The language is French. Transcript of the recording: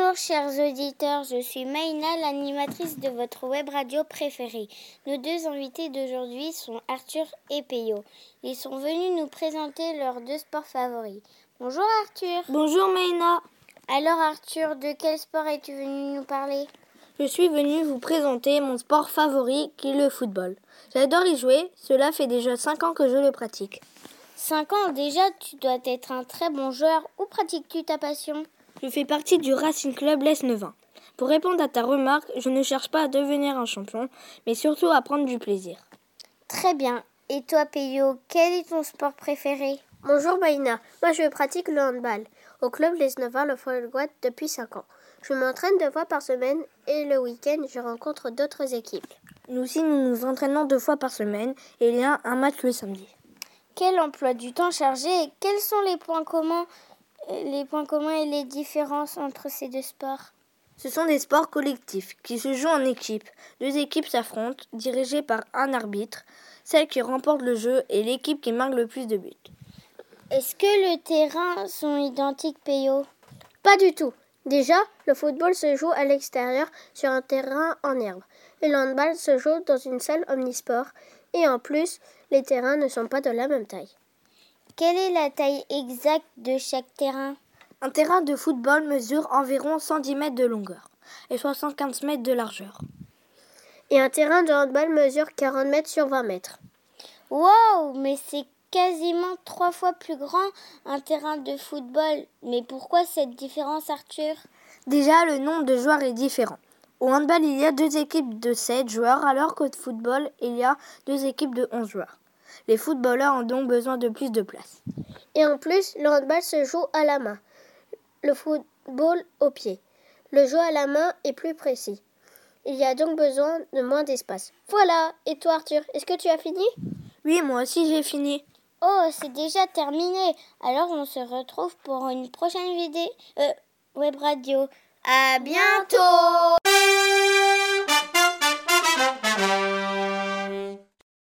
Bonjour chers auditeurs, je suis Maïna, l'animatrice de votre web radio préférée. Nos deux invités d'aujourd'hui sont Arthur et Peyo. Ils sont venus nous présenter leurs deux sports favoris. Bonjour Arthur. Bonjour Maïna. Alors Arthur, de quel sport es-tu venu nous parler ? Je suis venu vous présenter mon sport favori qui est le football. J'adore y jouer, cela fait déjà 5 ans que je le pratique. 5 ans déjà, tu dois être un très bon joueur. Où pratiques-tu ta passion ? Je fais partie du Racing Club Lesneven. Pour répondre à ta remarque, je ne cherche pas à devenir un champion, mais surtout à prendre du plaisir. Très bien. Et toi Peyo, quel est ton sport préféré ? Bonjour Maïna, moi je pratique le handball au club Lesneven Le Folgoat depuis 5 ans. Je m'entraîne 2 fois par semaine et le week-end je rencontre d'autres équipes. Nous aussi nous nous entraînons 2 fois par semaine et il y a un match le samedi. Quel emploi du temps chargé et quels sont les points communs et les différences entre ces deux sports ? Ce sont des sports collectifs qui se jouent en équipe. 2 équipes s'affrontent, dirigées par un arbitre. Celle qui remporte le jeu est l'équipe qui marque le plus de buts. Est-ce que les terrains sont identiques, Peyo ? Pas du tout. Déjà, le football se joue à l'extérieur sur un terrain en herbe. Et le handball se joue dans une salle omnisport. Et en plus, les terrains ne sont pas de la même taille. Quelle est la taille exacte de chaque terrain ? Un terrain de football mesure environ 110 mètres de longueur et 75 mètres de largeur. Et un terrain de handball mesure 40 mètres sur 20 mètres. Wow, mais c'est quasiment 3 fois plus grand un terrain de football. Mais pourquoi cette différence, Arthur ? Déjà, le nombre de joueurs est différent. Au handball, il y a 2 équipes de 7 joueurs, alors qu'au football, il y a 2 équipes de 11 joueurs. Les footballeurs ont donc besoin de plus de place. Et en plus, le handball se joue à la main, le football au pied. Le jeu à la main est plus précis. Il y a donc besoin de moins d'espace. Voilà. Et toi, Arthur, est-ce que tu as fini ? Oui, moi aussi j'ai fini. Oh, c'est déjà terminé. Alors on se retrouve pour une prochaine vidéo web radio. À bientôt.